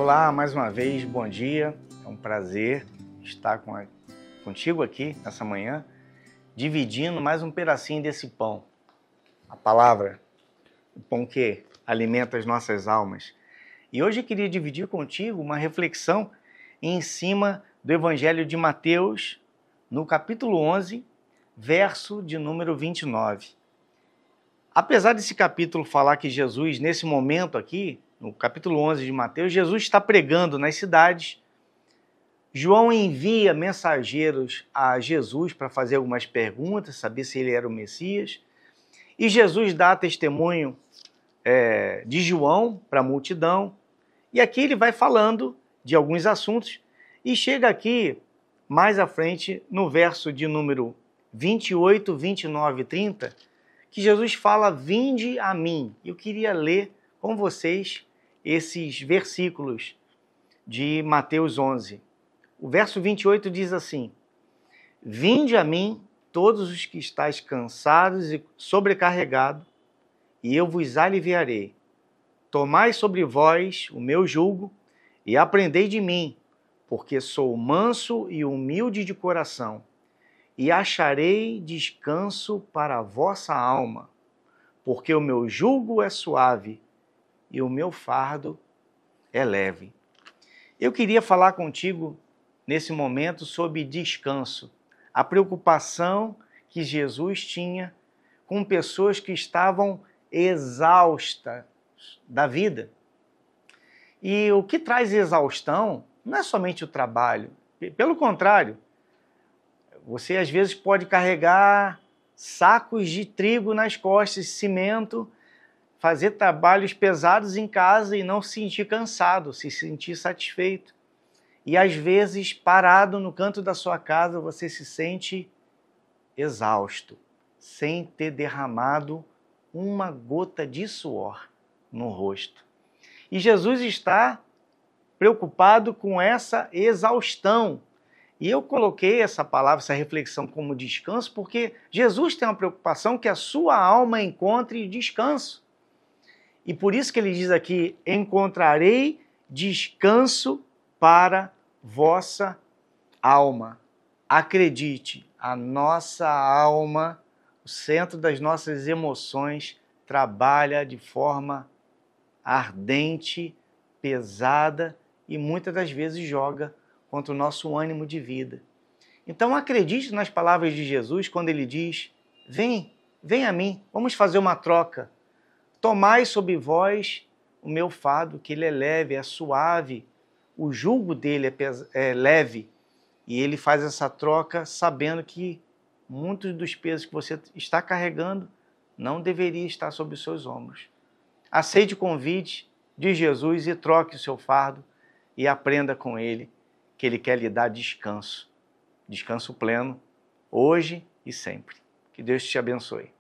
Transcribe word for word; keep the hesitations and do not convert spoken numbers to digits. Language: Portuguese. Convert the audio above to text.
Olá, mais uma vez, bom dia. É um prazer estar com a, contigo aqui nessa manhã, dividindo mais um pedacinho desse pão. A palavra, o pão que alimenta as nossas almas. E hoje eu queria dividir contigo uma reflexão em cima do Evangelho de Mateus, no capítulo onze, verso de número vinte e nove. Apesar desse capítulo falar que Jesus, nesse momento aqui, no capítulo onze de Mateus, Jesus está pregando nas cidades. João envia mensageiros a Jesus para fazer algumas perguntas, saber se ele era o Messias. E Jesus dá testemunho é, de João para a multidão. E aqui ele vai falando de alguns assuntos e chega aqui, mais à frente, no verso de número vinte e oito, vinte e nove e trinta, que Jesus fala: "Vinde a mim". Eu queria ler com vocês esses versículos de Mateus onze. O verso vinte e oito diz assim: "Vinde a mim, todos os que estáis cansados e sobrecarregados, e eu vos aliviarei. Tomai sobre vós o meu jugo e aprendei de mim, porque sou manso e humilde de coração, e acharei descanso para a vossa alma, porque o meu jugo é suave e o meu fardo é leve." Eu queria falar contigo nesse momento sobre descanso, a preocupação que Jesus tinha com pessoas que estavam exaustas da vida. E o que traz exaustão não é somente o trabalho, pelo contrário, você às vezes pode carregar sacos de trigo nas costas, cimento, fazer trabalhos pesados em casa e não se sentir cansado, se sentir satisfeito. E às vezes, parado no canto da sua casa, você se sente exausto, sem ter derramado uma gota de suor no rosto. E Jesus está preocupado com essa exaustão. E eu coloquei essa palavra, essa reflexão como descanso, porque Jesus tem uma preocupação que a sua alma encontre descanso. E por isso que ele diz aqui: encontrarei descanso para vossa alma. Acredite, a nossa alma, o centro das nossas emoções, trabalha de forma ardente, pesada e muitas das vezes joga contra o nosso ânimo de vida. Então acredite nas palavras de Jesus quando ele diz: vem, vem a mim, vamos fazer uma troca. Tomai sobre vós o meu fardo, que ele é leve, é suave, o jugo dele é, pes- é leve. E ele faz essa troca sabendo que muitos dos pesos que você está carregando não deveria estar sobre os seus ombros. Aceite o convite de Jesus e troque o seu fardo e aprenda com ele, que ele quer lhe dar descanso, descanso pleno, hoje e sempre. Que Deus te abençoe.